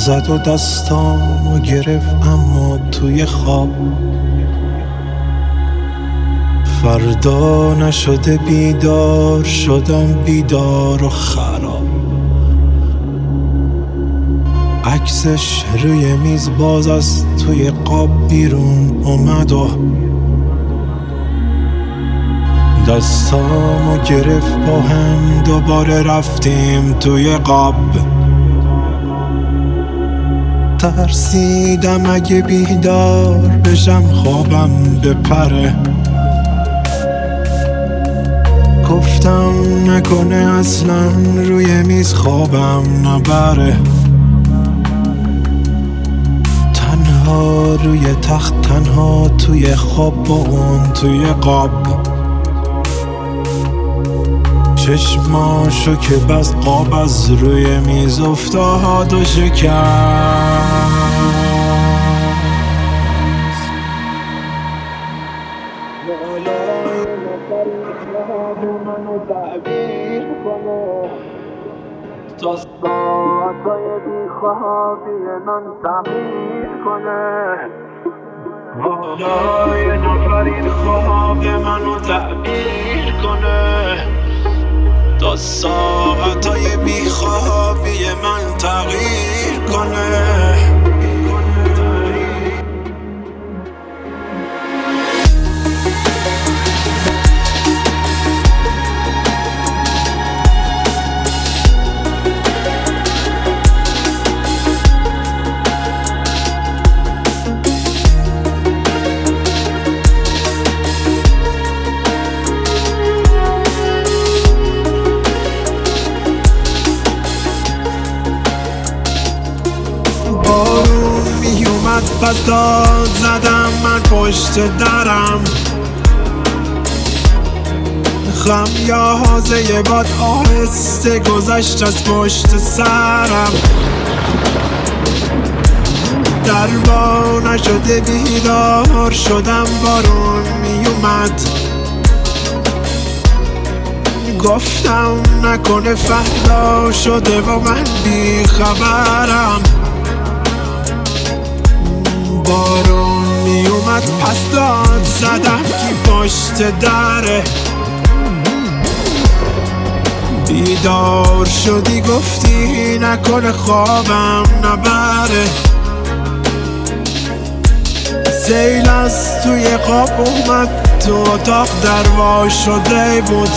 زد و دستامو گرفت اما توی خواب. فردا نشده بیدار شدم، بیدار و خراب. عکسش روی میز باز از توی قاب بیرون اومد و دستامو گرفت با هم دوباره رفتیم توی قاب. ترسیدم اگه بیدار بشم خوابم بپره. گفتم نکنه اصلا روی میز خوابم نبره. تنها روی تخت، تنها توی خواب با اون توی قاب. چشماشو که بس قاب از روی میز افتاد و شکست. منو تعبیر کنه تا ساعتای بیخوابی من تغییر کنه. حالا یه نفر این خواب منو تعبیر کنه تا ساعتای بیخوابی من تغییر کنه. پس داد زدم من پشت درم. خمیازه باد آهسته گذشت از پشت سرم. دربا نشده بیدار شدم، بارون میومد. گفتم نکنه فردا شده و من بیخبرم. بارون میومد پس داد زدم کی پشت دره. بیدار شدی گفتی نکنه خوابم نبره. سیل از توی قاب اومد تو اتاق، دروا شده بود.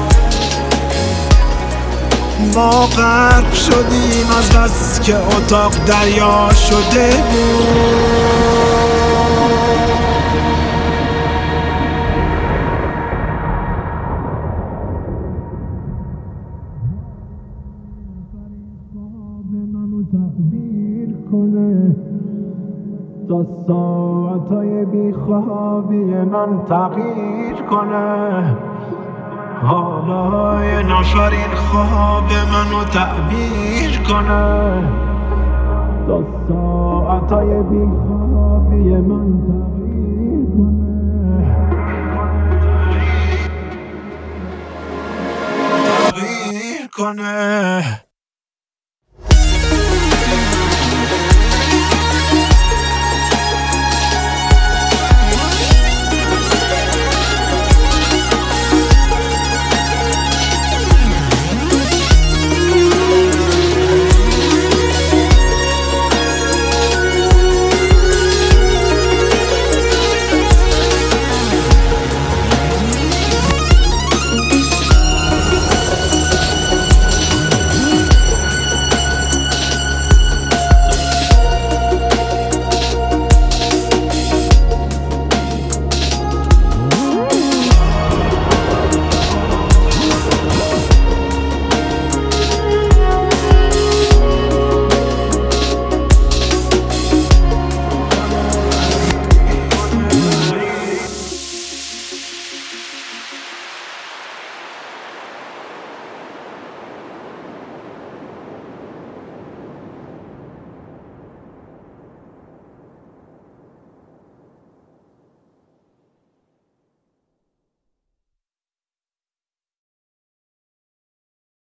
ما غرق شدیم از بس که اتاق دریا شده بود. تعبیر کنه تا ساعتای بیخوابی من تغییر کنه. حالا یه نفر این خواب منو تعبیر کنه تا ساعتای بیخوابی من تغییر کنه.